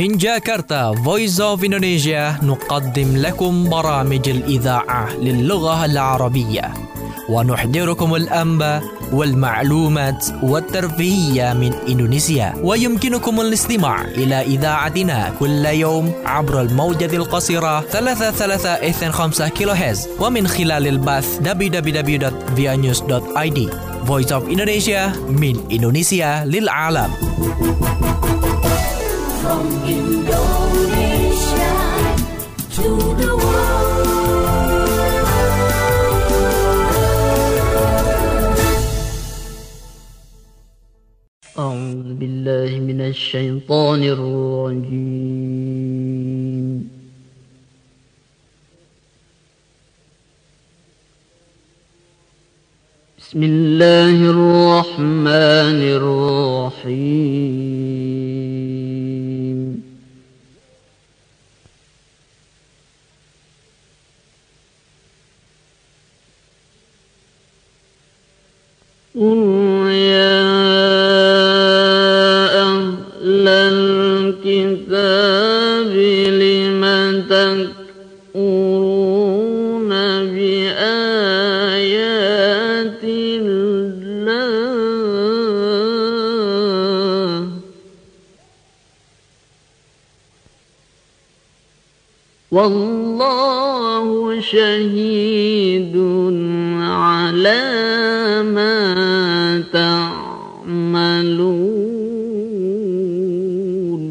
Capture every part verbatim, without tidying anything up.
من جاكرتا Voice of Indonesia نقدم لكم برامج الإذاعة للغة العربية ونحضركم الأنباء والمعلومات والترفيهية من إندونيسيا. ويمكنكم الاستماع إلى إذاعتنا كل يوم عبر الموجة القصيرة ثلاثة ثلاثة اثنين خمسة كيلو هرتز ومن خلال البث دبليو دبليو دبليو دوت via news دوت i d. Voice of Indonesia من إندونيسيا للعالم. From Indonesia to the world. أعوذ بالله من الشيطان الرجيم. بسم الله الرحمن الرحيم. قل يا أهل الكتاب لم تكفرون بآيات الله والله شهيد على ما تعملون.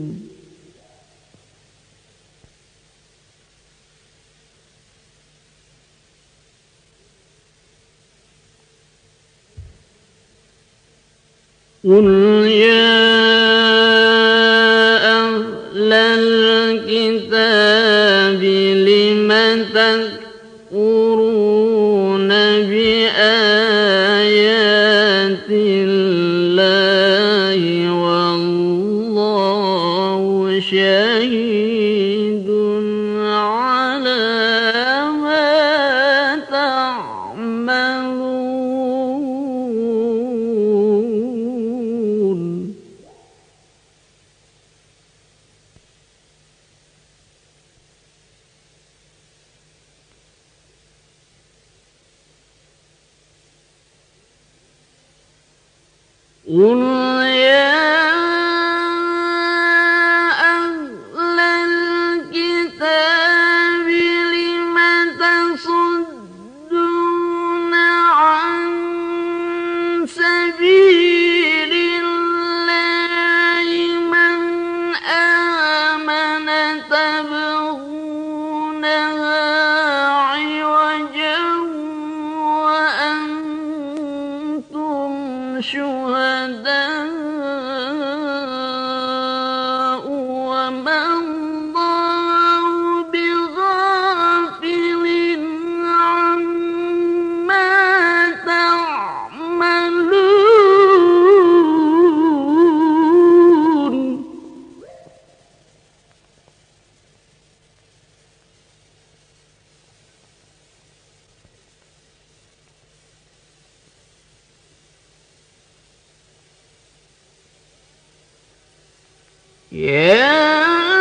قل يا أهل الكتاب لم تكفرون بآيات الله والله شهيد على ما تعملون. قل يا أهل الكتاب لم تصدون عن سبيل الله من آمن تبغونها عوجا وأنتم شهداء وما الله بغافل عما تعملون. يا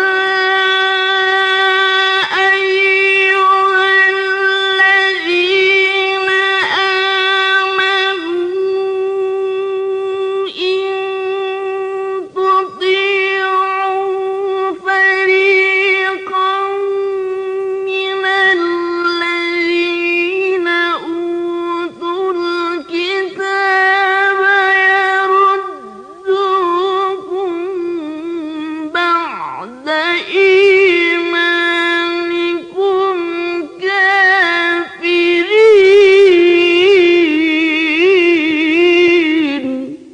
أيها الذين آمنوا إن تطيعوا فريقا من الذين أوتوا الكتاب يردوكم بعد إيمانكم كافرين.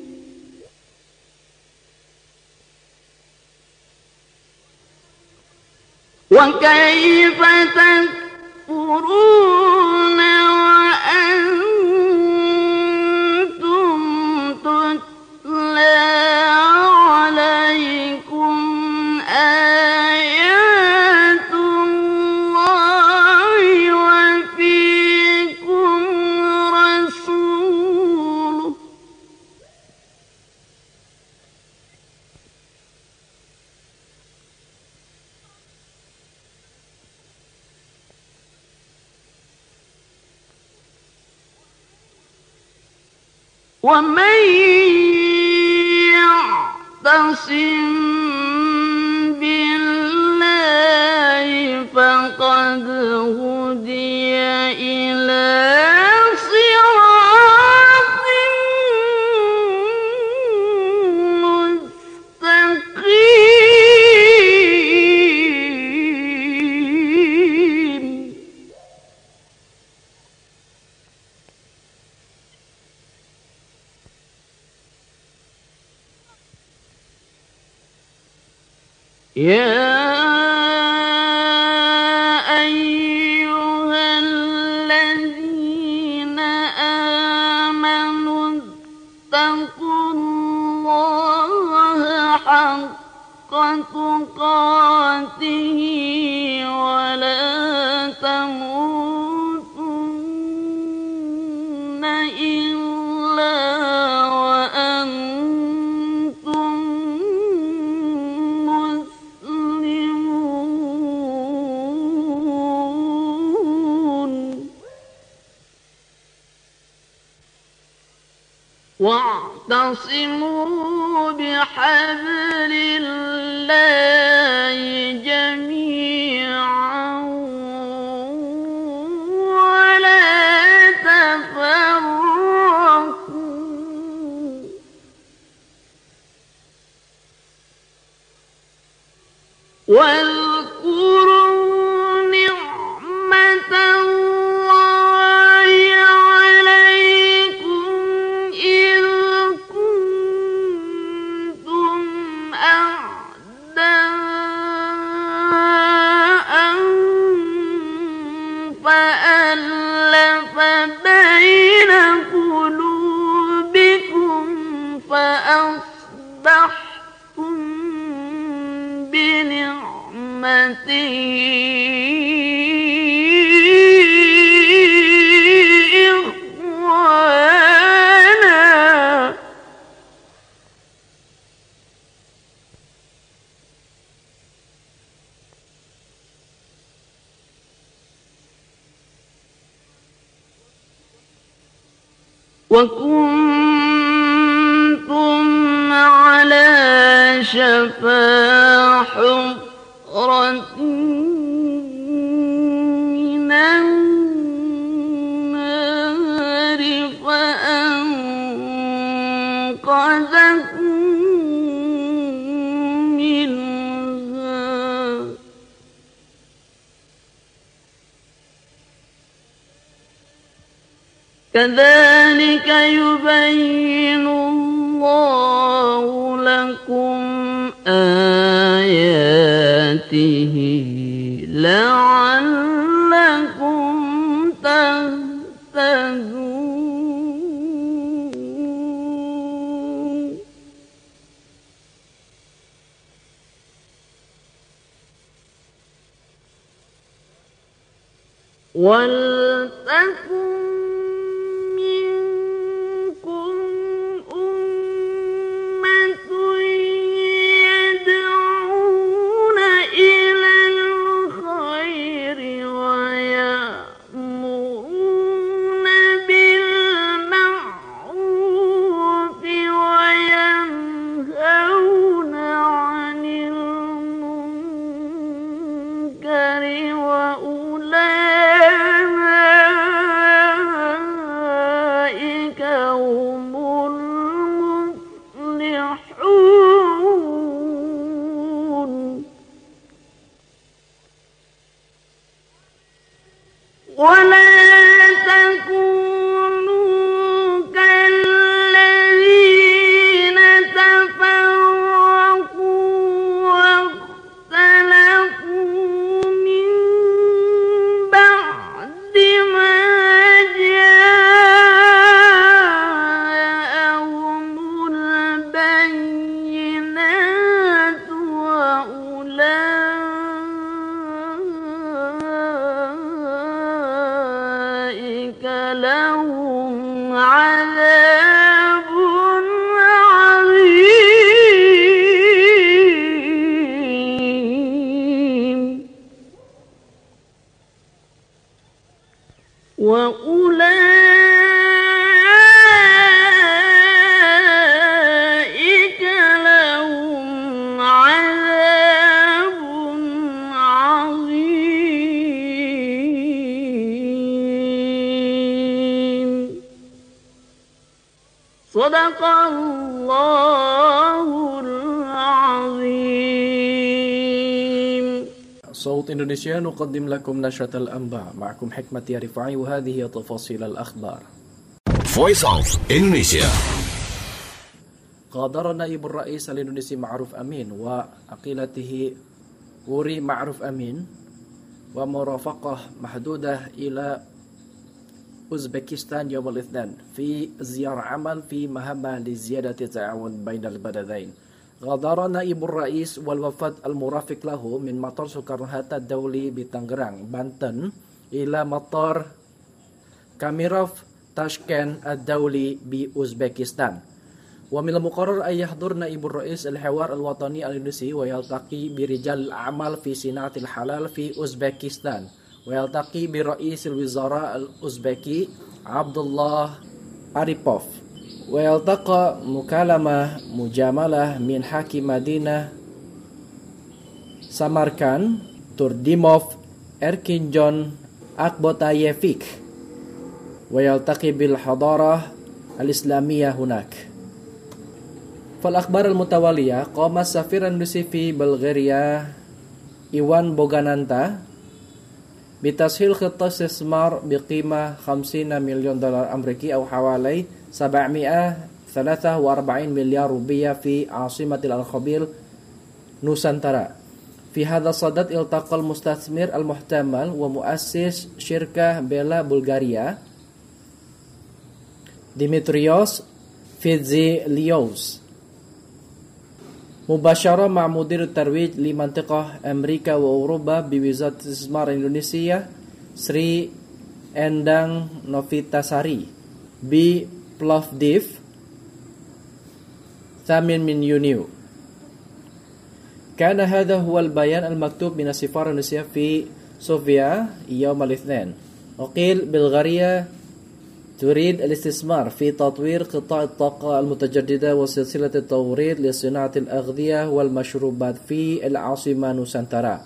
وكيف تكفرون وأنتم تتلى عليكم آيات الله وفيكم رسوله ومن يعتصم بالله فقد هدي إلى صراط مستقيم. يا أيها الذين آمنوا اتقوا الله حق تقاته ولا تموتن إلا وأنتم واعتصموا بحبل الله جميعا ولا تفرقوا واذكروا نعمة الله عليكم إذ كنتم أعداء فألف بين قلوبكم فأصبحتم بنعمته إخوانا وكنتم على شفا حفرة من النار فأنقذكم منها كذلك يبين الله لكم آياته لعلكم تهتدون. ولتكن وأولئك صدق الله العظيم. صوت إندونيسيا نقدم لكم نشرة الأنباء، معكم حكمة يا رفاعي وهذه هي تفاصيل الأخبار. Voice of Indonesia. غادر نائب الرئيس الإندونيسي معروف أمين وعقيلته وري معروف أمين ومرافقة محدودة إلى أوزبكستان يوم الاثنين في زيارة عمل في مهمة لزيادة التعاون بين البلدين. غادر نائب الرئيس والوفد المرافق له من مطار سوكارنو-هاتا الدولي بتنغران بانتن إلى مطار كاميروف تاشكند الدولي بأوزبكستان. ومن المقرر أن يحضر نائب الرئيس الحوار الوطني الإندونيسي ويلتقي برجال الأعمال في صناعة الحلال في أوزبكستان، ويلتقي برئيس الوزراء الأوزبكي عبد الله أريبوف، ويلتقى مكالمة مجاملة من حاكم مدينة ساماركان تورديموف إركينجون أكبوتايفيك، ويلتقي بالحضارة الإسلامية هناك. فالأخبار المتوالية، قام السفير الإندونيسي في بلغاريا إيوان بوغانانتا بتسهيل خطة استثمار بقيمة خمسين مليون دولار أمريكي أو حوالي سبعمائة وثلاثة وأربعين مليار روبية في عاصمة الخبيل نوسانتارا. في هذا الصدد التقى المستثمر المحتمل ومؤسس شركة بيلا بلغاريا ديمتريوس فيتزيليوس مباشرة مع مدير الترويج لمنطقة أمريكا وأوروبا بوزارة الاستثمار إندونيسيا سري إندang Novitasari ببلافديف ثامن من يونيو. كان هذا هو البيان المكتوب من السفارة الإندونيسية في صوفيا يوم الاثنين. وقيل بلغاريا تريد الاستثمار في تطوير قطاع الطاقة المتجددة وسلسلة التوريد لصناعة الأغذية والمشروبات في العاصمة نوسانتارا.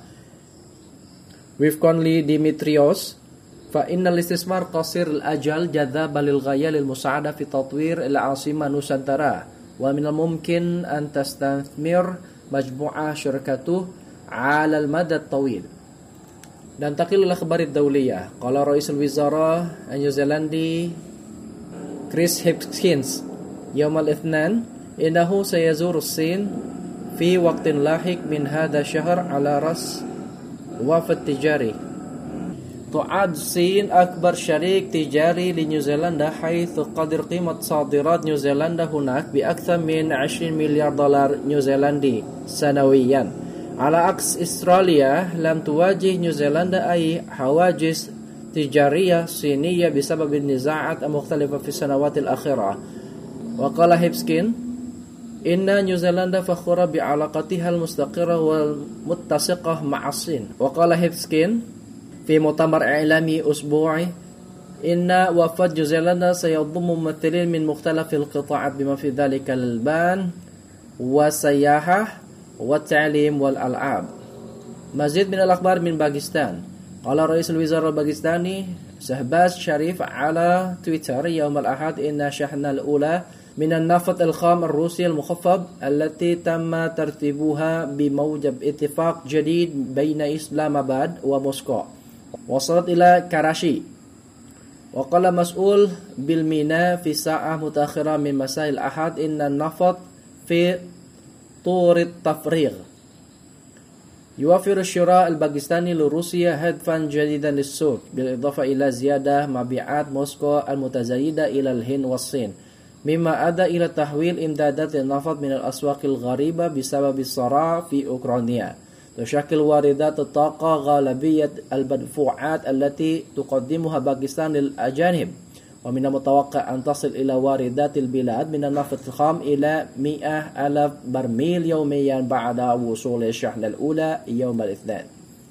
وفقا لديمتريوس فإن الاستثمار قصير الأجل جذاب للغاية للمساعدة في تطوير العاصمة نوسانتارا، ومن الممكن أن تستثمر مجموعة شركته على المدى الطويل. ننتقل إلى الأخبار الدولية. قال رئيس الوزراء النيوزيلندي كريس هيبكنز يوم الاثنين إنه سيزور الصين في وقت لاحق من هذا الشهر على رأس وفد تجاري. تعد الصين أكبر شريك تجاري لنيوزيلندا، حيث قدر قيمة صادرات نيوزيلندا هناك بأكثر من عشرين مليار دولار نيوزيلندي سنويا. على عكس أستراليا، لم تواجه نيوزيلندا أي حواجز تجارية صينية بسبب النزاعات المختلفة في السنوات الأخيرة. وقال هيبكنز إن نيوزيلندا فخورة بعلاقتها المستقرة والمتسقة مع الصين. وقال هيبكنز في مؤتمر إعلامي أسبوعي إن وفد نيوزيلندا سيضم ممثلين من مختلف القطاعات بما في ذلك البان والسياحة والتعليم والألعاب. مزيد من الأخبار من باكستان. قال رئيس الوزراء الباكستاني شهباز شريف على تويتر يوم الأحد إن الشحنة الأولى من النفط الخام الروسي المخفض التي تم ترتيبها بموجب اتفاق جديد بين إسلام آباد وموسكو وصلت إلى كراشي. وقال مسؤول بالميناء في ساعة متأخرة من مساء الأحد إن النفط في طور التفريغ. يوفر الشراء الباكستاني لروسيا هدفا جديدا للسوق، بالإضافة إلى زيادة مبيعات موسكو المتزايدة إلى الهند والصين، مما أدى إلى تحويل إمدادات النفط من الأسواق الغريبة بسبب الصراع في أوكرانيا. تشكل واردات الطاقة غالبية المدفوعات التي تقدمها باكستان للأجانب، ومن المتوقع أن تصل إلى واردات البلاد من النفط الخام إلى مئة ألف برميل يوميا بعد وصول الشحنة الأولى يوم الاثنين.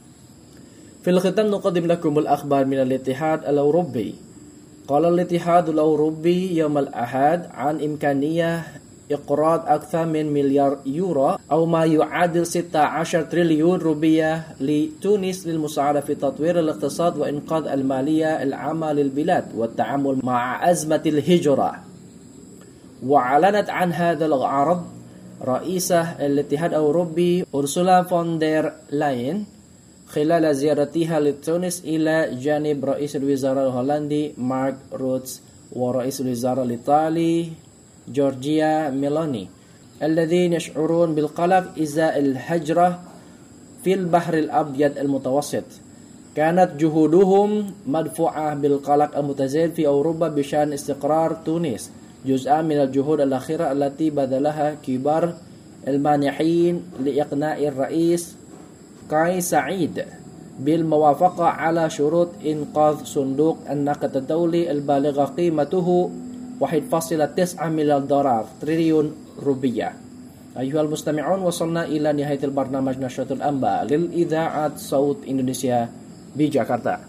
في الختام نقدم لكم الأخبار من الاتحاد الأوروبي. قال الاتحاد الأوروبي يوم الأحد عن إمكانية إقراض أكثر من مليار يورو أو ما يعادل ستة عشر تريليون روبية لتونس للمساعدة في تطوير الاقتصاد وإنقاذ المالية العامة للبلاد والتعامل مع أزمة الهجرة. وأعلنت عن هذا العرض رئيسة الاتحاد الأوروبي أورسولا فون دير لاين خلال زيارتها لتونس إلى جانب رئيس الوزراء الهولندي مارك روتس ورئيس الوزراء الإيطالي جورجيا ميلوني الذين يشعرون بالقلق إزاء الهجرة في البحر الأبيض المتوسط. كانت جهودهم مدفوعة بالقلق المتزايد في أوروبا بشأن استقرار تونس، جزءا من الجهود الأخيرة التي بذلها كبار المانحين لإقناع الرئيس قيس سعيد بالموافقة على شروط إنقاذ صندوق النقد الدولي البالغة قيمته واحد فاصلة تسعة مليار دولار تريليون روبية. أيها المستمعون، وصلنا إلى نهاية البرنامج نشرة الأنباء للإذاعة صوت إندونيسيا بجاكرتا.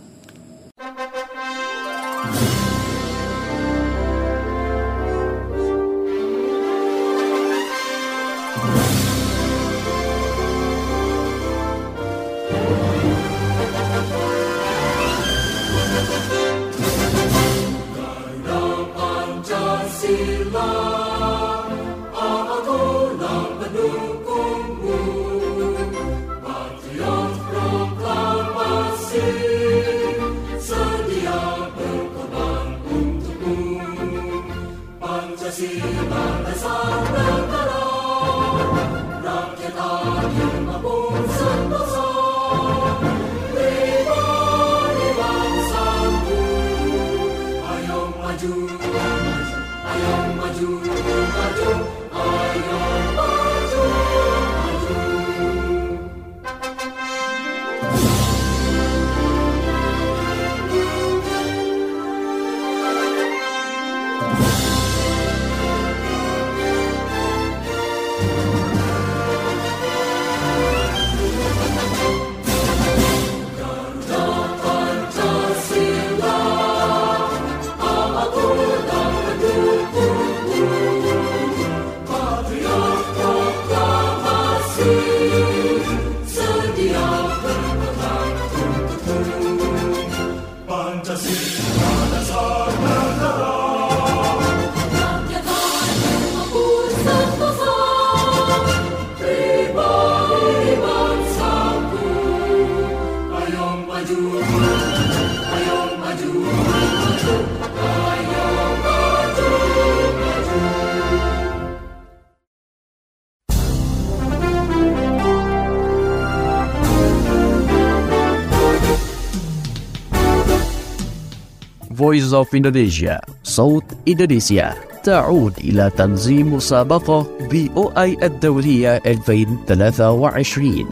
Voice of Indonesia, صوت إندونيسيا، تعود إلى تنظيم مسابقة في أو آي الدولية ألفين وثلاثة وعشرين.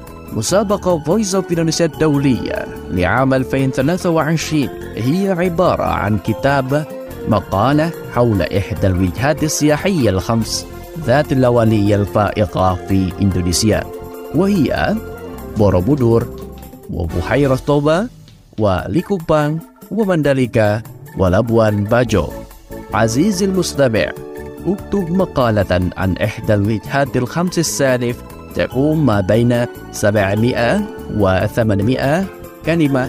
مسابقة Voice of Indonesia الدولية لعام ألفين وثلاثة وعشرين هي عبارة عن كتابة مقالة حول إحدى الوجهات السياحية الخمس ذات الأولية الفائقة في إندونيسيا، وهي بوروبودور وبحيرة توبا وليكوبان ومندليكا ولابوان باجو. عزيزي المستمع، اكتب مقالة عن إحدى الوجهات الخمس السالف تقوم ما بين سبعمائة وثمانمائة كلمة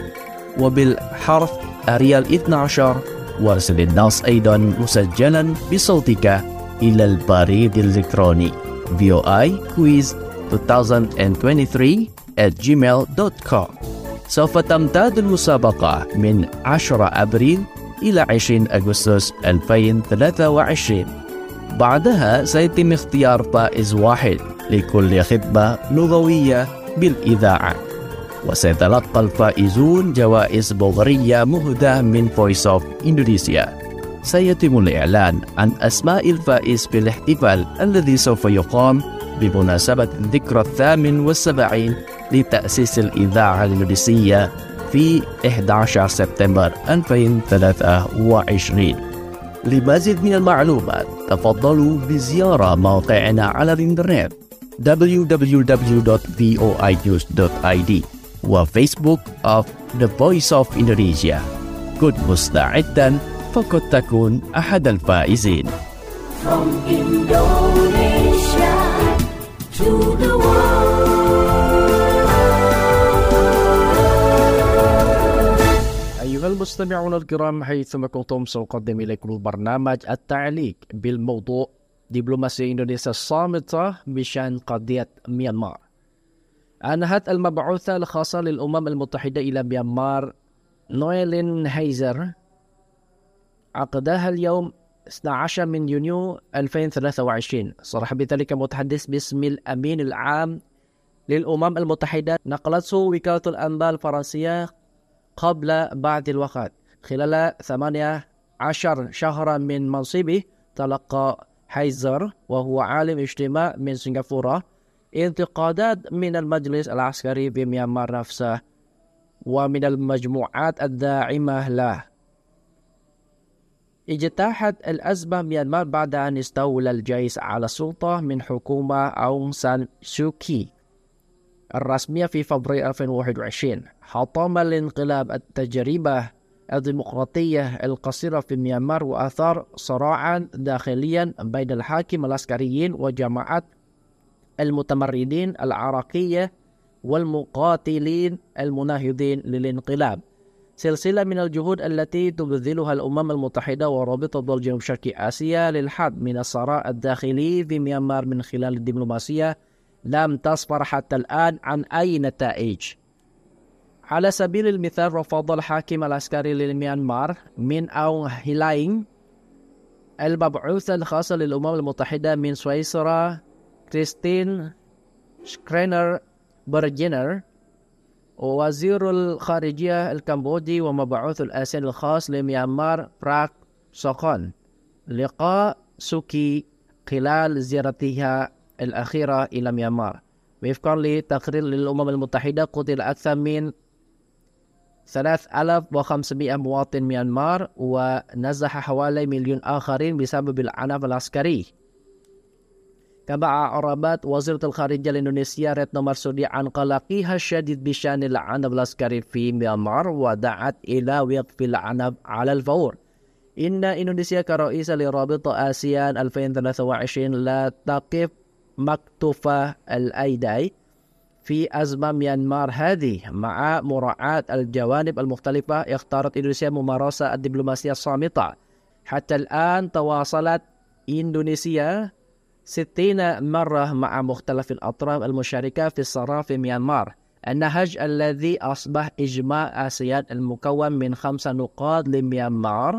وبالحرف أريال اثني عشر، وارسل النص أيضا مسجلا بصوتك إلى البريد الإلكتروني في أو آي كويز ألفين وثلاثة وعشرين at gmail dot com. سوف تمتد المسابقة من عشرة أبريل إلى عشرين أغسطس ألفين وثلاثة وعشرين. بعدها سيتم اختيار فائز واحد لكل خطبة لغوية بالإذاعة، وسيتلقى الفائزون جوائز بورية مهداة من Voice of Indonesia. سيتم الإعلان عن أسماء الفائز في الاحتفال الذي سوف يقام بمناسبة الذكرى الثامن والسبعين لتأسيس الإذاعة الإندونيسية في أحد عشر سبتمبر ألفين وثلاثة وعشرين. لمزيد من المعلومات تفضلوا بزيارة موقعنا على الإنترنت دبليو دبليو دبليو دوت في أو آي نيوز دوت آي دي وفيسبوك of The Voice of Indonesia. كن مستعدا فقد تكون أحد الفائزين. From Indonesia to the world. أيها المستمعون الكرام، حيثما كنتم سأقدم إليكم البرنامج التعليق بالموضوع دبلوماسية إندونيسيا الصامتة بشأن قضية ميانمار. أنهت المبعوثة الخاصة للأمم المتحدة إلى ميانمار نويلين هيزر عقدها اليوم اثني عشر من يونيو ألفين وثلاثة وعشرين. صرح بذلك متحدث باسم الأمين العام للأمم المتحدة، نقلته وكالة الأنباء الفرنسية قبل بعض الوقت. خلال ثمانية عشر شهرا من منصبه، تلقى هيزر وهو عالم اجتماع من سنغافورة انتقادات من المجلس العسكري في ميانمار نفسه ومن المجموعات الداعمة له. اجتاحت الأزمة ميانمار بعد أن استولى الجيش على السلطة من حكومة أونغ سان سوكي الرسمية في فبراير ألفين وواحد وعشرين. حطم الانقلاب التجربة الديمقراطية القصيرة في ميانمار وأثار صراعا داخليا بين الحاكم العسكريين وجماعات المتمردين العراقية والمقاتلين المناهضين للانقلاب. سلسلة من الجهود التي تبذلها الأمم المتحدة ورابطة دول جنوب شرق آسيا للحد من الصراع الداخلي في ميانمار من خلال الدبلوماسية لم تصفر حتى الآن عن أي نتائج. على سبيل المثال، رفض الحاكم العسكري لميانمار من أونغ هيلاينغ المبعوثة الخاصة للأمم المتحدة من سويسرا كريستين شكرينر برجينر ووزير الخارجية الكمبودي ومبعوث الآسيان الخاص لميانمار براك سوكون لقاء سوكي خلال زيارتها الأخيرة إلى ميانمار. وفقا لتقرير للأمم المتحدة، قتل أكثر من ثلاثة آلاف وخمسمائة مواطن ميانمار ونزح حوالي مليون آخرين بسبب العنف العسكري. كما أعربت وزيرة الخارجية الإندونيسية ريتنو مرسودي عن قلقها الشديد بشأن العنف العسكري في ميانمار ودعت إلى وقف العنف على الفور. إن إندونيسيا كرئيسة لرابطة آسيان ألفين وثلاثة وعشرين لا تقف مكتوفة الأيدي في أزمة ميانمار هذه. مع مراعاة الجوانب المختلفة، اختارت إندونيسيا ممارسة الدبلوماسية الصامتة. حتى الآن تواصلت إندونيسيا ستين مرة مع مختلف الأطراف المشاركة في الصراع في ميانمار. النهج الذي أصبح إجماع آسيان المكون من خمس نقاط لميانمار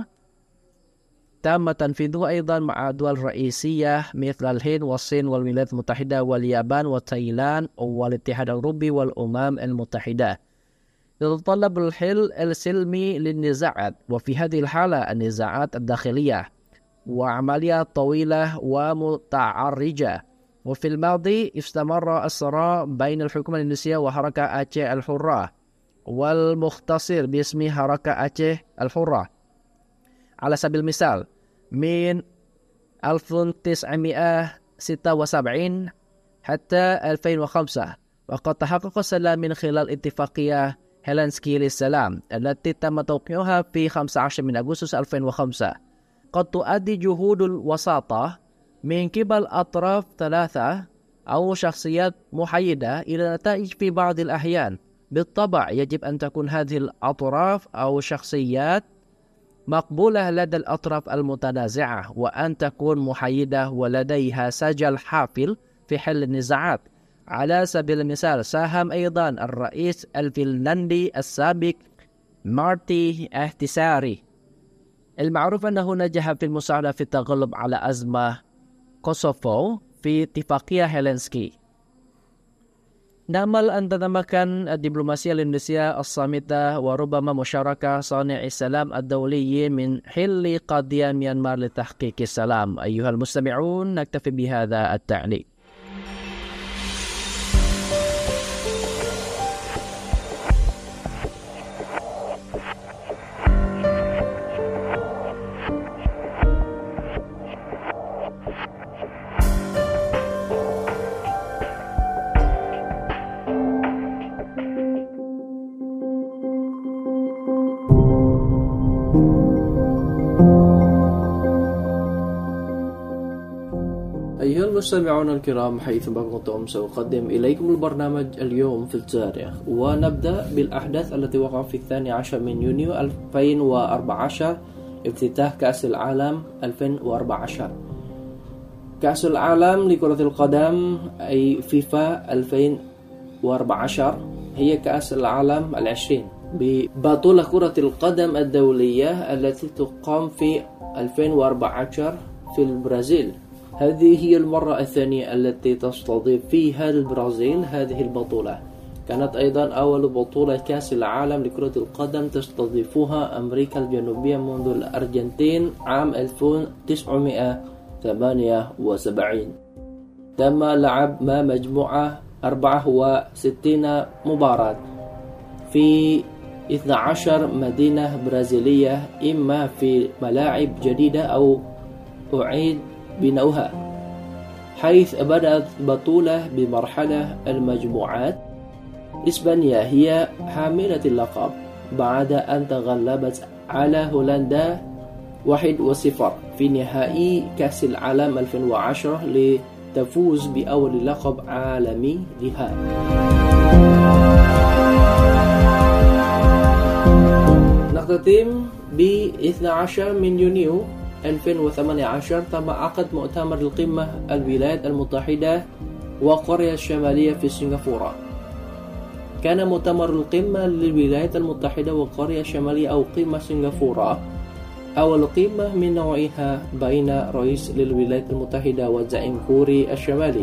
تم تنفيذه أيضا مع دول رئيسية مثل الهند والصين والولايات المتحدة واليابان وتايلاند والاتحاد الأوروبي والأمم المتحدة. يتطلب الحل السلمي للنزاعات، وفي هذه الحالة النزاعات الداخلية، وعمليات طويلة ومتعرجة. وفي الماضي استمر الصراع بين الحكومة الإندونيسية وحركة أعيه الحرة والمختصر باسم حركة أعيه الحرة. على سبيل المثال، من ألف وتسعمائة وستة وسبعين حتى ألفين وخمسة، وقد تحقق السلام من خلال اتفاقية هيلسنكي للسلام التي تم توقيعها في خمسة عشر من أغسطس ألفين وخمسة. قد تؤدي جهود الوساطة من قبل أطراف ثلاثة أو شخصيات محايدة إلى نتائج في بعض الأحيان. بالطبع يجب أن تكون هذه الأطراف أو شخصيات مقبولة لدى الأطراف المتنازعة، وأن تكون محايدة ولديها سجل حافل في حل النزاعات. على سبيل المثال، ساهم أيضا الرئيس الفنلندي السابق مارتي اهتساري المعروف أنه نجح في المساعدة في التغلب على أزمة كوسوفو في اتفاقية هيلسنكي. نأمل أن تتمكن الدبلوماسية الإندونيسية الصامتة وربما مشاركة صانع السلام الدولي من حل قضية ميانمار لتحقيق السلام. أيها المستمعون، نكتفي بهذا التعليق. أيها المستمعون الكرام حيثما كنتم سأقدم إليكم البرنامج اليوم في التاريخ، ونبدأ بالأحداث التي وقعت في الثاني عشر من يونيو ألفين وأربعة عشر، افتتاح كأس العالم ألفين وأربعة عشر. كأس العالم لكرة القدم أي فيفا ألفين وأربعة عشر هي كأس العالم العشرين ببطولة كرة القدم الدولية التي تقام في ألفين وأربعة عشر في البرازيل. هذه هي المرة الثانية التي تستضيف فيها البرازيل هذه البطولة. كانت أيضا أول بطولة كأس العالم لكرة القدم تستضيفها أمريكا الجنوبية منذ الأرجنتين عام ألف وتسعمائة وثمانية وسبعين. تم لعب ما مجموعة أربعة وستين مباراة في اثنتي عشرة مدينة برازيلية، إما في ملاعب جديدة أو أعيد بناؤها، حيث بدأت البطولة بمرحلة المجموعات. إسبانيا هي حاملة اللقب بعد أن تغلبت على هولندا واحد صفر في نهائي كأس العالم ألفين وعشرة لتفوز بأول لقب عالمي لها. نختتم ب اثني عشر من يونيو ألفين وثمانية عشر، تم عقد مؤتمر القمة الولايات المتحدة وكوريا الشمالية في سنغافورة. كان مؤتمر القمة للولايات المتحدة وكوريا الشمالية أو قمة سنغافورة أول قمة من نوعها بين رئيس للولايات المتحدة وزعيم كوريا الشمالي.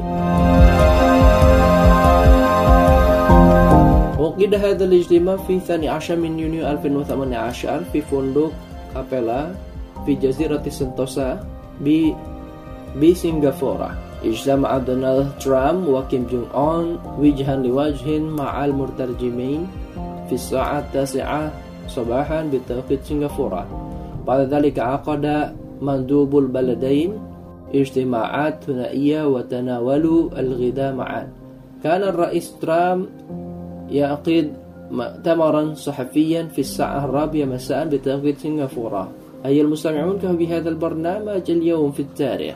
عقد هذا الاجتماع في الثاني عشر من يونيو ألفين وثمانية عشر في فندق كابيلا في جزيرة سنتوسا بسنغافورة. اجتمع دونالد ترامب وكيم جونغ أون وجها لوجه مع المترجمين في الساعة التاسعة صباحا بتوقيت سنغافورة. بعد ذلك عقد مندوب البلدين اجتماعات ثنائية وتناولوا الغداء معا. كان الرئيس ترامب يعقد مؤتمرا صحفيا في الساعة الرابعة مساء بتوقيت سنغافورة. أيها المستمعون، كان بهذا البرنامج اليوم في التاريخ.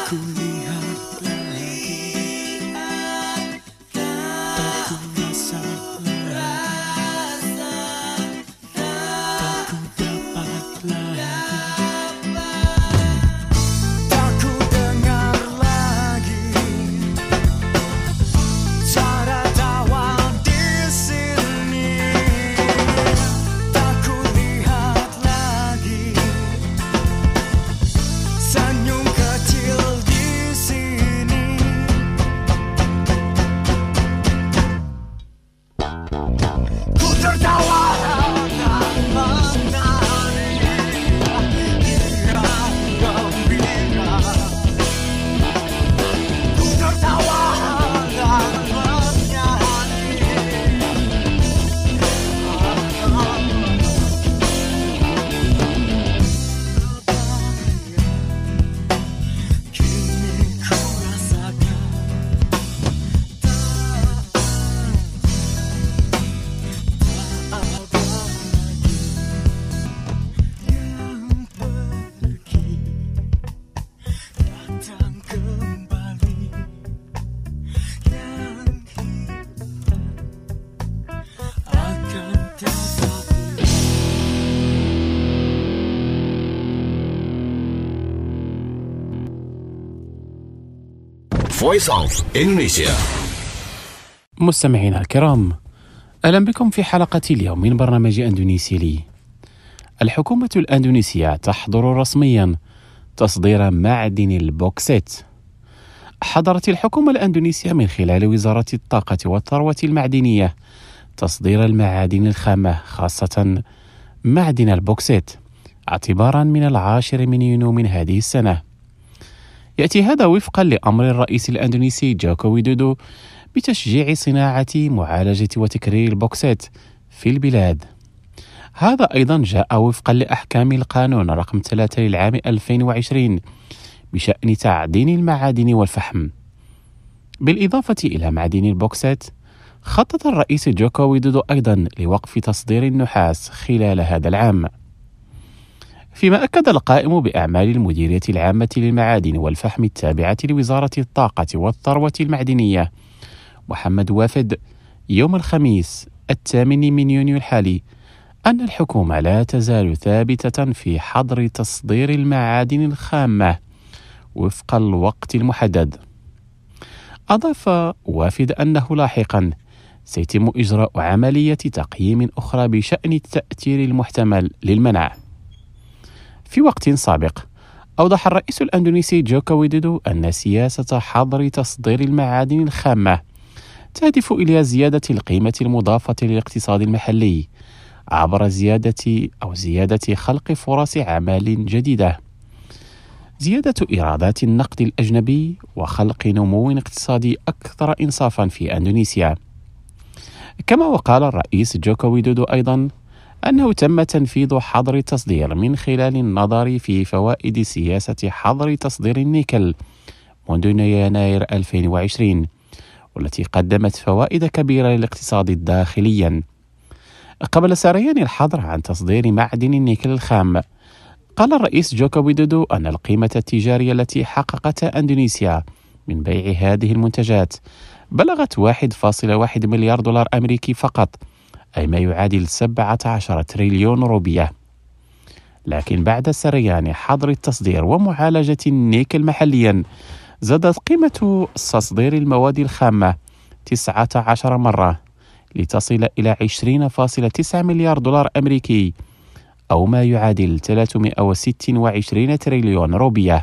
Voice of Indonesia. مستمعينا الكرام، أهلا بكم في حلقة اليوم من برنامج أندونيسي لي. الحكومة الأندونيسية تحظر رسميا تصدير معدن البوكسيت. حظرت الحكومة الأندونيسية من خلال وزارة الطاقة والثروة المعدنية تصدير المعادن الخامة خاصة معدن البوكسيت اعتبارا من العاشر من يونيو من هذه السنة. يأتي هذا وفقا لأمر الرئيس الأندونيسي جوكو ويدودو بتشجيع صناعة معالجة وتكرير البوكسيت في البلاد. هذا أيضا جاء وفقا لأحكام القانون رقم ثلاثة للعام ألفين وعشرين بشأن تعدين المعادن والفحم. بالإضافة إلى معدن البوكسيت، خطط الرئيس جوكو ويدودو أيضا لوقف تصدير النحاس خلال هذا العام. فيما أكد القائم بأعمال المديرية العامة للمعادن والفحم التابعة لوزارة الطاقة والثروة المعدنية محمد وافد يوم الخميس الثامن من يونيو الحالي أن الحكومة لا تزال ثابتة في حظر تصدير المعادن الخامة وفق الوقت المحدد. أضاف وافد أنه لاحقا سيتم إجراء عملية تقييم أخرى بشأن التأثير المحتمل للمنع. في وقت سابق، أوضح الرئيس الأندونيسي جوكو ويدودو أن سياسة حظر تصدير المعادن الخامة تهدف إلى زيادة القيمة المضافة للاقتصاد المحلي عبر زيادة أو زيادة خلق فرص عمل جديدة، زيادة إيرادات النقد الأجنبي، وخلق نمو اقتصادي أكثر إنصافا في أندونيسيا. كما وقال الرئيس جوكو ويدودو أيضا أنه تم تنفيذ حظر التصدير من خلال النظر في فوائد سياسة حظر تصدير النيكل منذ يناير ألفين وعشرين، والتي قدمت فوائد كبيرة للاقتصاد الداخلي. قبل سريان الحظر عن تصدير معدن النيكل الخام، قال الرئيس جوكو ويدودو أن القيمة التجارية التي حققتها أندونيسيا من بيع هذه المنتجات بلغت واحد فاصلة واحد مليار دولار أمريكي فقط، أي ما يعادل سبعة عشر تريليون روبية. لكن بعد سريان حظر التصدير ومعالجة النيكل محليا، زادت قيمة تصدير المواد الخامة تسعة عشر مرة لتصل إلى عشرين فاصلة تسعة مليار دولار أمريكي، أو ما يعادل ثلاثمائة وستة وعشرين تريليون روبية.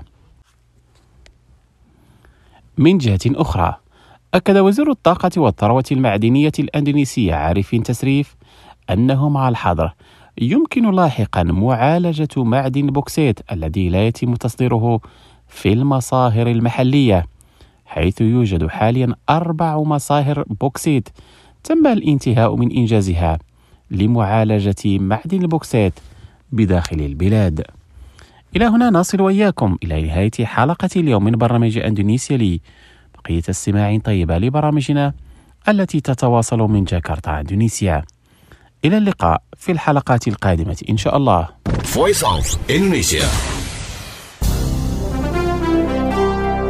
من جهة أخرى، أكد وزير الطاقة والثروة المعدنية الأندونيسية عارفين تسريف أنه مع الحظر يمكن لاحقا معالجة معدن البوكسيت الذي لا يتم تصديره في المصاهر المحلية، حيث يوجد حاليا أربع مصاهر بوكسيت تم الانتهاء من إنجازها لمعالجة معدن البوكسيت بداخل البلاد. إلى هنا نصل وإياكم إلى نهاية حلقة اليوم من برنامج أندونيسيا لي. بقية استماع طيبة لبرامجنا التي تتواصل من جاكرتا إندونيسيا. إلى اللقاء في الحلقات القادمة إن شاء الله. Voice of Indonesia.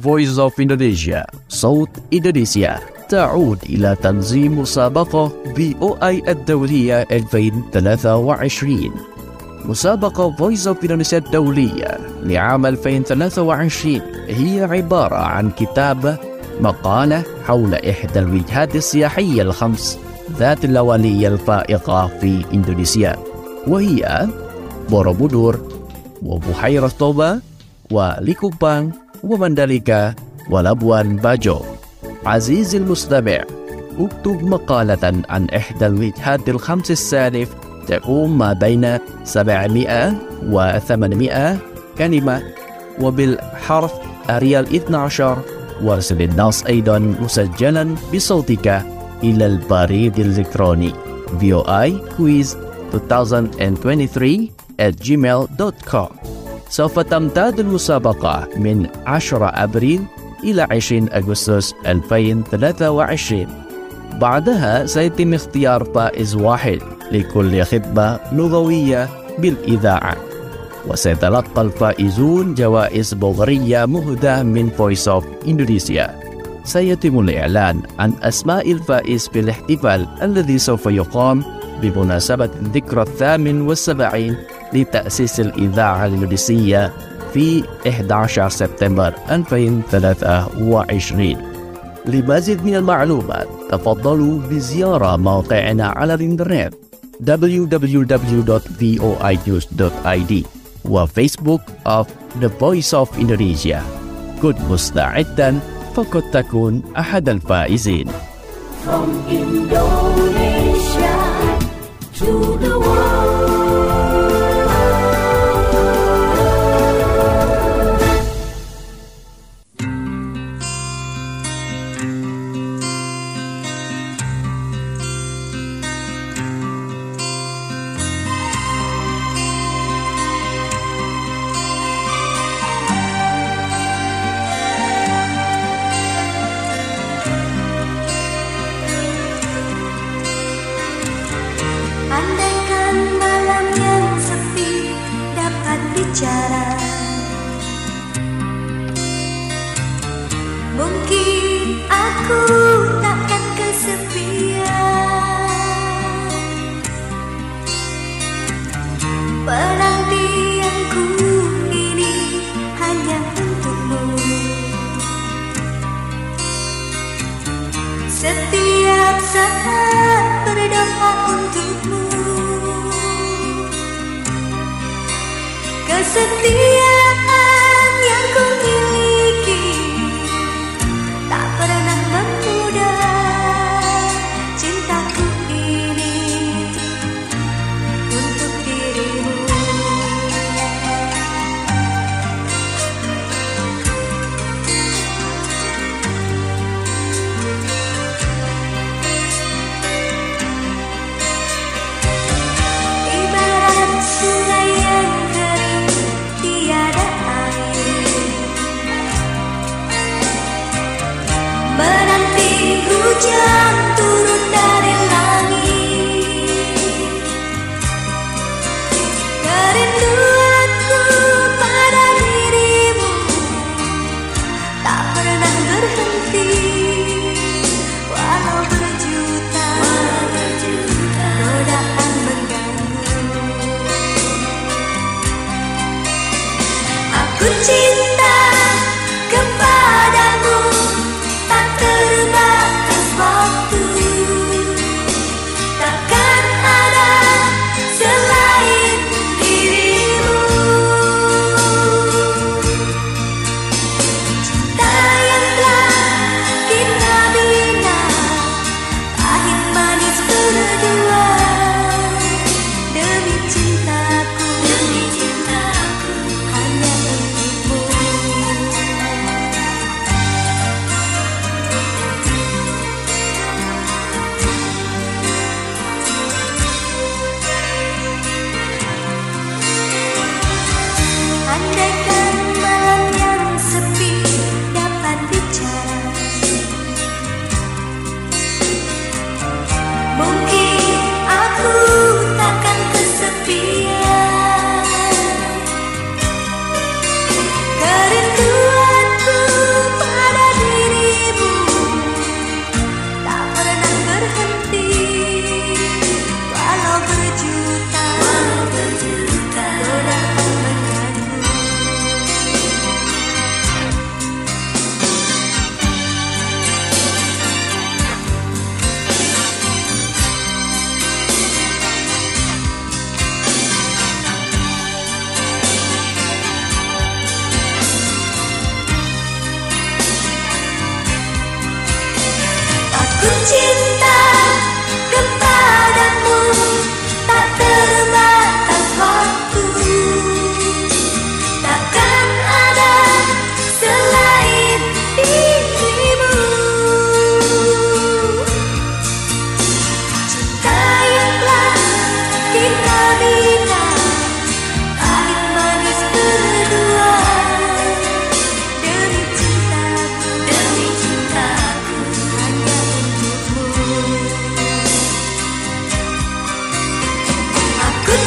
Voice of Indonesia, صوت إندونيسيا، تعود إلى تنظيم مسابقة بي أو آي الدولية ألفين وثلاثة وعشرين. مسابقة Voice of Indonesia الدولية لعام ألفين وثلاثة وعشرين هي عبارة عن كتابة مقالة حول إحدى الوجهات السياحية الخمس ذات اللوالية الفائقة في إندونيسيا، وهي بوروبودور وبحيرة طوبا وليكوبان ومنداليكا ولابوان باجو. عزيزي المستمع، اكتب مقالة عن إحدى الوجهات الخمس السالف تقوم ما بين سبعمائة وثمانمائة كلمة وبالحرف أريال اثني عشر، وارسل النص أيضا مسجلا بصوتك إلى البريد الإلكتروني في أو آي كويز ألفين وثلاثة وعشرين at gmail dot com. سوف تمتد المسابقة من عشرة أبريل إلى عشرين أغسطس ألفين وثلاثة وعشرين. بعدها سيتم اختيار فائز واحد لكل خدمة لغوية بالإذاعة، وسيتلقى الفائزون جوائز بلغارية مهداة من Voice of Indonesia. سيتم الإعلان عن أسماء الفائز في الاحتفال الذي سوف يقام بمناسبة الذكرى الثامن والسبعين لتأسيس الإذاعة الإندونيسية في أحد عشر سبتمبر ألفين وثلاثة وعشرين. لمزيد من المعلومات تفضلوا بزيارة موقعنا على الإنترنت دبليو دبليو دبليو دوت في أو آي نيوز دوت آي دي وفيسبوك of The Voice of Indonesia. كن مستعدا فقد تكون أحد الفائزين. From Indonesia to the world. Andaikan malam yang sepi dapat bicara, mungkin aku takkan kesepian. Penantianku ini hanya untukmu. Setiap saat berdoa untukmu. Kesetiaan yang ku miliki tak pernah memudar. Cintaku ini untuk dirimu. Ibarat sungai yang kering tiada air, menanti hujan turun dari langit. Kerinduanku pada dirimu tak pernah berhenti, walau berjuta godaan mengganggu. Aku cinta kepadamu tak terbatas waktu.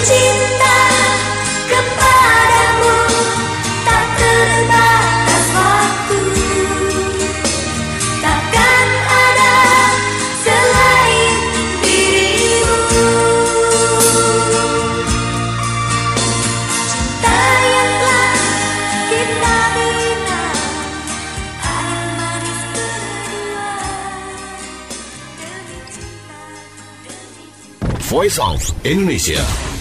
cinta kepadamu tak terbatas waktu, takkan ada selain dirimu. Cinta yang telah kita bina, air manis berdua, demi cinta, demi cinta. Voice of Indonesia.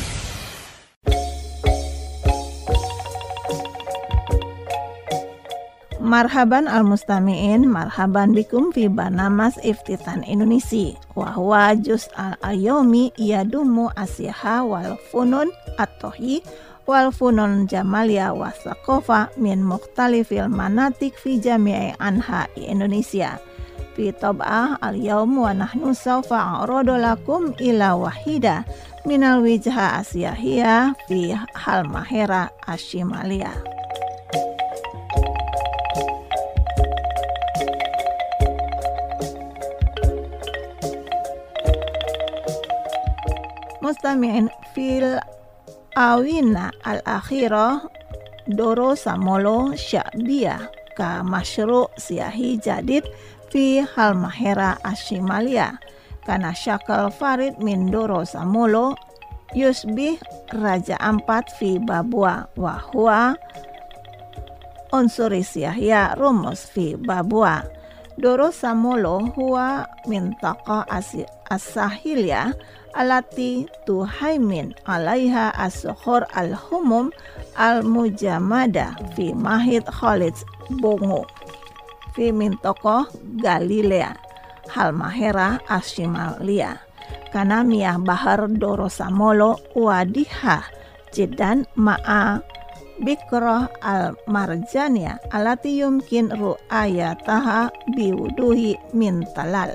Marhaban al-mustami'in, marhaban bikum fi barnamas Iftitan Indonesia. Wa huwa juz al-ayomi yadumu asyaha wal funun at-tohi wal funun jamalia wa saqafa min mukhtalifil manatik fi jami'i anha Indonesia. Fi tab'ah al-yawm wa nahnu sawfa a'radu lakum ila wahida minal wijha asyahiyah fi Halmahera Ashimalia. Mustami'in fil awina al-akhirah doro samolo sya'biyah ka masyru' siyahi jadid fi Halmahera Ashimalia kana syakal farid min doro samolo yusbih raja ampat fi Babua wa huwa unsuri siyahya rumus fi Babua. Doro samolo huwa mintaqa as-sahilya alati tuhaimin alaiha as-sukhur al-humum al-mujamada fi mahid Khalid Bongo fi mintaqa Galilea Halmahera Ashimalia kana miyah bahar Doro samolo wadiha jiddan ma'a bikrah al-marjania alati yumkin ru'ayataha biwuduhi min talal.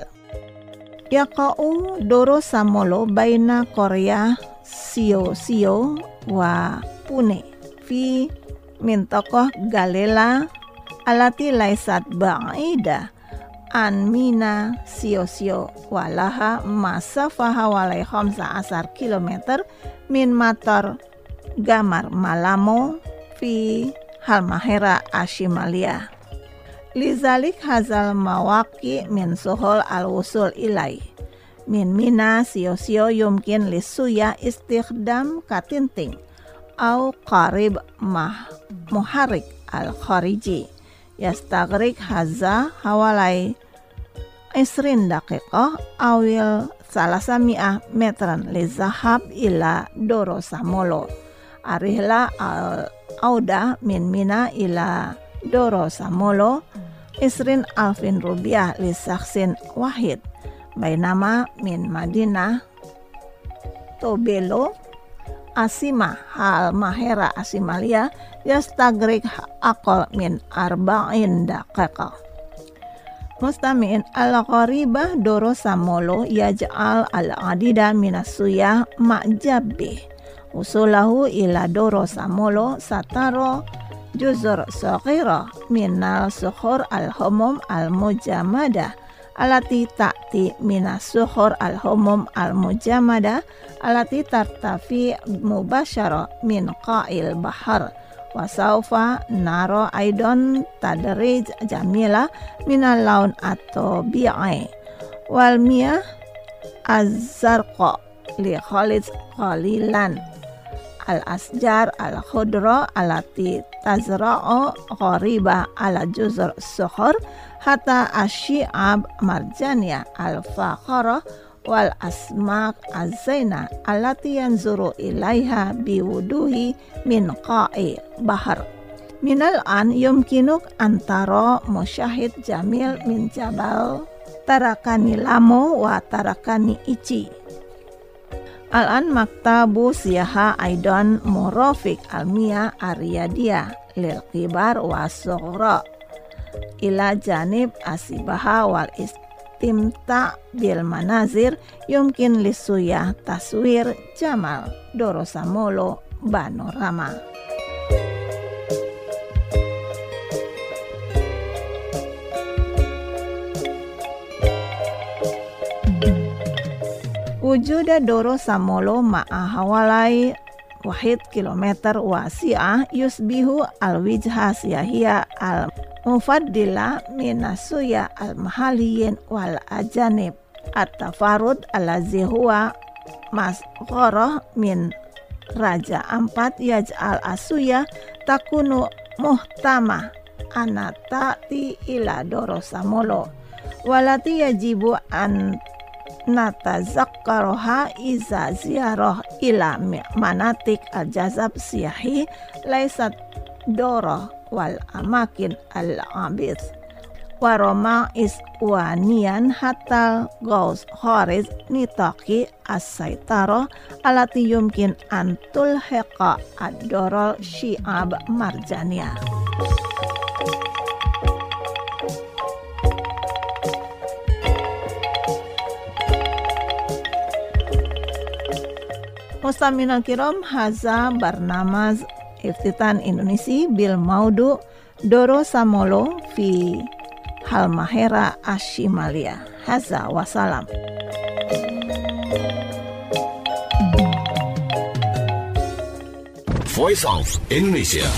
Yaqa'u Doro samolo baina Korea Sio Sio wa Pune fi mintaqah Galela alati laisat ba'ida an mina Sio Sio walaha masafaha walai khamsa asar kilometer min matar Gamar Malamo fi Halmahera Ashimalia. Lizalik hazal mawaki min suhul al-wusul ilai. Min mina sio-sio yumkin lisuya istikhdam katinting au qarib mah muharik al-khariji. Yastagrik haza hawalai isrin daqiqah awil salasami'ah metran lizahab ila Doro samolo. Arihla al-auda min mina ila Doro samolo isrin alfin rupiah li saksin wahid bainama min Madinah Tobelo Asima Halmahera Ashimalia yastagrik aqal min arba'in daqiqah. Mustami'in al-qaribah Doro samolo yaj'al al-adida minasuyah ma'jabbih usulahu ila Doro samolo sataro juzur saghira minal sukhur al-humum al-mujamada alati ta'ti minas sukhur al-humum al-mujamada alati tartafi mubasyara min qa'il bahar wa sawfa naro aidon tadrij jamila minal laun atau bi'i wal miyah az-zarqa li khalid qalilan al-asjar al-khudra alati tazra'u ghariba ala juzur sukhur hatta asyi'ab marjania al-fakhara wal asmak az-zaina alati yanzuru ilaiha biwuduhi min qa'i bahar. Minal an yumkinuk antara musyahid jamil min jabal tarakani lamo wa tarakani ichi. Al-an maktabu siyaha aidan murafik almiya ariyadia lil kibar wa sughra ila janib asibaha wal istimta bil manazir yumkin lisuyah taswir jamal Doro samolo panorama. Wujuda doro samolo ma'a hawalai wahid kilometer wasi'ah yusbihu al-wijha siyahia al-mufaddila minasuya al-mahaliyin wal ajanib at-tafarud alazi huwa masghoroh min raja empat yaj'al asuya takunu muhtama anatati ila doro samolo walati yajibu an natazakkaroha iza ziyaroh ila manatik al-jazab siyahi laisat doroh wal amakin al-abid waroma iswanian hatta gaus khoriz nitaki as-saitaro alati yumkin antul heqa ad-dorol syi'ab marjania. Mustami'in kiram, haza barnamaz Iftitan Indonesia bil maudu doro samolo fi Halmahera Ashimalia. Haza wassalam. Voice of Indonesia.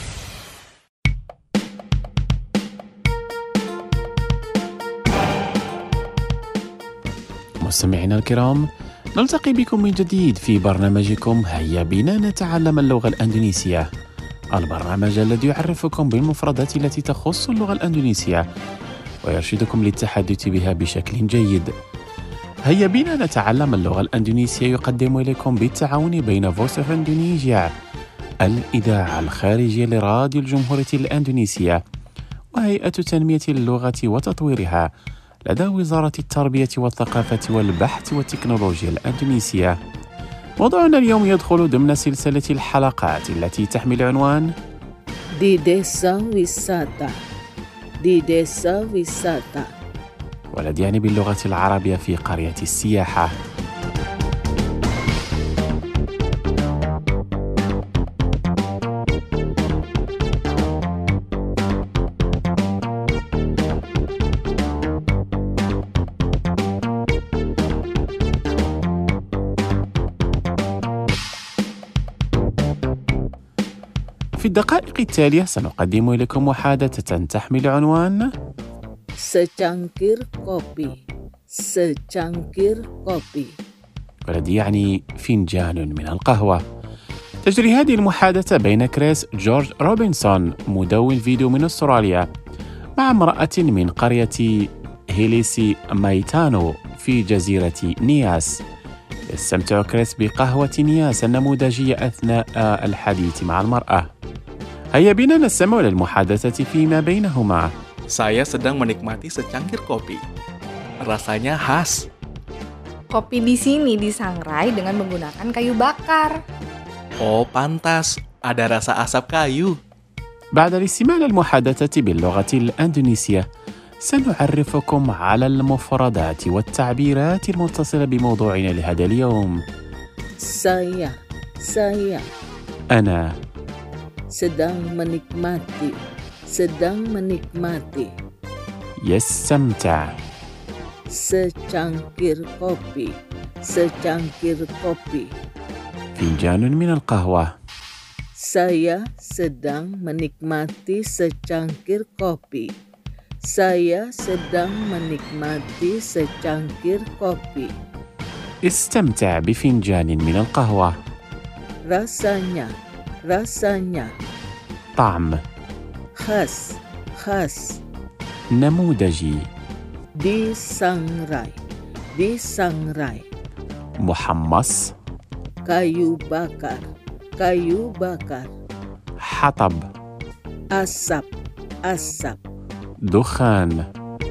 مستمعينا الكرام، نلتقي بكم من جديد في برنامجكم هيا بنا نتعلم اللغة الأندونيسية، البرنامج الذي يعرفكم بالمفردات التي تخص اللغة الأندونيسية ويرشدكم للتحدث بها بشكل جيد. هيا بنا نتعلم اللغة الأندونيسية يقدم إليكم بالتعاون بين Voice of Indonesia الإذاعة الخارجية لراديو الجمهورية الأندونيسية وهيئة تنمية اللغة وتطويرها لدى وزارة التربية والثقافة والبحث والتكنولوجيا الأندونيسية. موضوعنا اليوم يدخل ضمن سلسلة الحلقات التي تحمل عنوان Di Desa Wisata. Di Desa Wisata. والذي يعني باللغة العربية في قرية السياحة. في الدقائق التالية سنقدم إليكم محادثة تحمل عنوان Secangkir kopi. Secangkir kopi. والذي يعني فنجان من القهوة. تجري هذه المحادثة بين كريس جورج روبنسون مدون فيديو من أستراليا مع امرأة من قرية هيليسي مايتانو في جزيرة نياس. يستمتع كريس بقهوة نياس النموذجية أثناء الحديث مع المرأة. هيا بنا نستمع للمحادثة فيما بينهما. Saya sedang menikmati secangkir kopi. Rasanya khas. Kopi di sini disangrai dengan menggunakan kayu bakar. Oh, pantas. Ada rasa asap kayu. بعد الاستماع للمحادثة باللغة الأندونيسية سنعرفكم على المفردات والتعبيرات المتصلة بموضوعنا لهذا اليوم. Saya, saya أنا sedang menikmati, sedang menikmati يستمتع secangkir kopi, secangkir kopi. فنجان من القهوة. Saya sedang menikmati secangkir kopi. Saya sedang menikmati secangkir kopi. استمتع بفنجان من القهوة. Rasanya, rasanya طعم khas, khas. نموذجي. Disangrai, disangrai. محمص. Kayu bakar, kayu bakar. حطب. Asap, asap. دخان.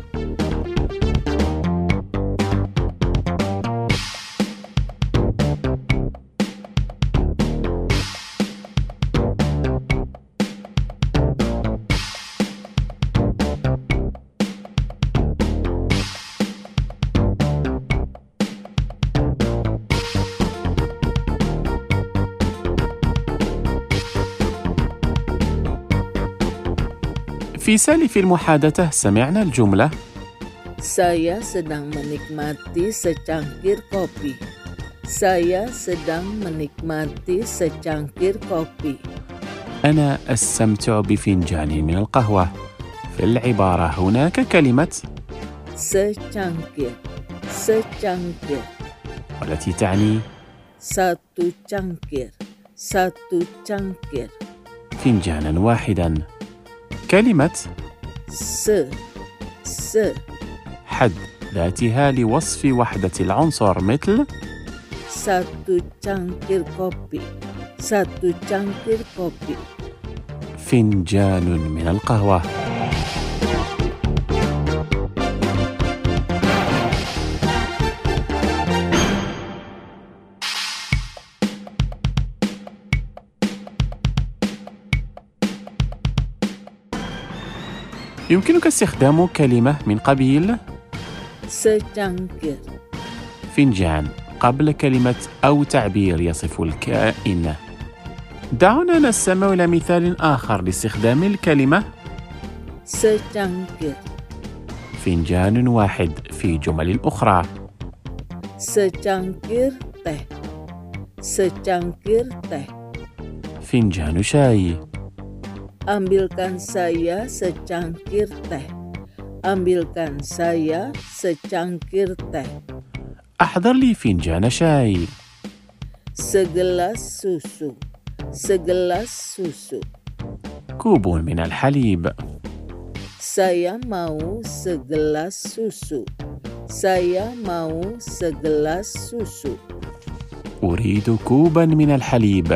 في سالف المحادثة سمعنا الجملة Saya sedang menikmati secangkir kopi. Saya sedang menikmati secangkir kopi. أنا أستمتع بفنجان من القهوة. في العبارة هناك كلمة secangkir, secangkir, والتي تعني satu cangkir, satu cangkir. فنجانا واحدا. كلمة se, se, حد ذاتها لوصف وحدة العنصر مثل satu cangkir kopi, satu cangkir kopi. فنجان من القهوة. يمكنك استخدام كلمة من قبيل secangkir, فنجان قبل كلمة أو تعبير يصف الكائن. دعونا نستمع إلى مثال آخر لاستخدام الكلمة secangkir, فنجان واحد في جمل أخرى. secangkir teh, secangkir teh. فنجان شاي. Ambilkan saya secangkir teh. Ambilkan saya secangkir teh. أحضر لي فنجان شاي. Segelas susu. Segelas susu. كوب من الحليب. Saya mau segelas susu. Saya mau segelas susu. أريد كوبا من الحليب.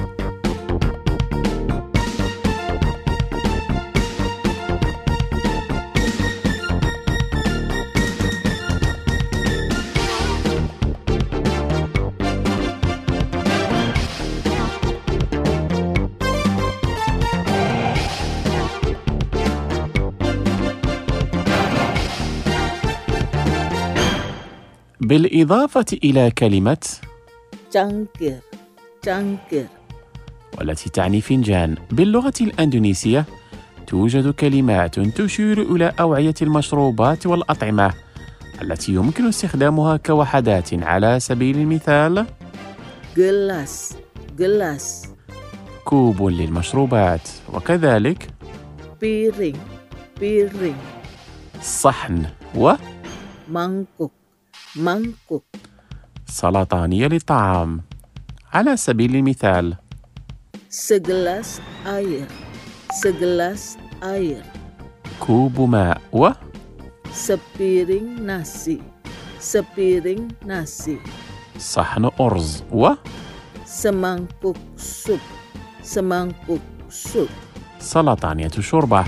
بالإضافة إلى كلمة cangkir, cangkir, والتي تعني فنجان، باللغة الأندونيسية توجد كلمات تشير إلى أوعية المشروبات والأطعمة التي يمكن استخدامها كوحدات. على سبيل المثال gelas, gelas, كوب للمشروبات، وكذلك piring, piring, صحن و mangkuk, mangkuk. سلطانية للطعام. على سبيل المثال segelas air, segelas air, كوب ماء و sepiring nasi, sepiring nasi, صحن أرز و semangkuk sup, semangkuk sup. سلطانية شوربة.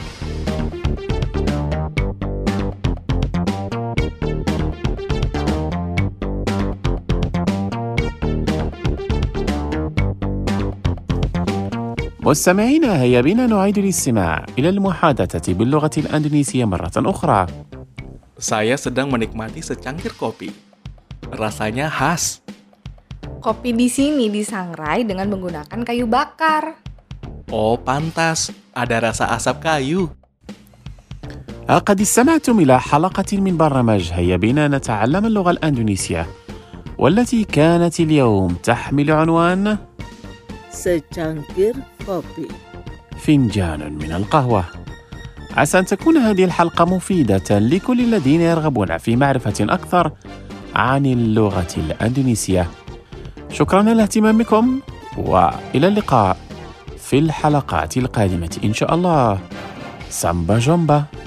مستمعينا، هيا بنا نعيد الاستماع إلى المحادثة باللغة الأندونيسية مرة أخرى. Saya sedang menikmati secangkir kopi. Rasanya khas. Kopi di sini disangrai dengan menggunakan kayu bakar. Oh, pantas. Ada rasa asap kayu. قد استمعتم إلى حلقة من برنامج هيا بنا نتعلم اللغة الأندونيسية، والتي كانت اليوم تحمل عنوان secangkir kopi. فنجان من القهوة. عسى أن تكون هذه الحلقة مفيدة لكل الذين يرغبون في معرفة أكثر عن اللغة الأندونيسية. شكرا لاهتمامكم، وإلى اللقاء في الحلقات القادمة إن شاء الله. سامبا جومبا.